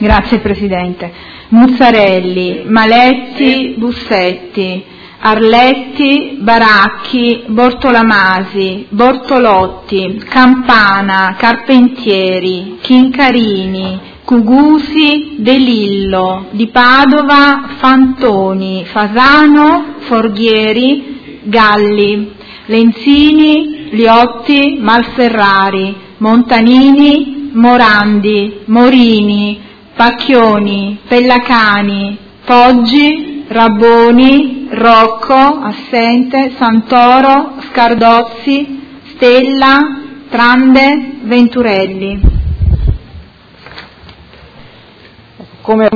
Grazie Presidente. Muzzarelli, Maletti, Bussetti, Arletti, Baracchi, Bortolamasi, Bortolotti, Campana, Carpentieri, Chincarini, Cugusi, De Lillo, Di Padova, Fantoni, Fasano, Forghieri, Galli, Lenzini, Liotti, Malferrari, Montanini, Morandi, Morini, Pacchioni, Pellacani, Poggi, Rabboni, Rocco, assente, Santoro, Scardozzi, Stella, Trande, Venturelli. Come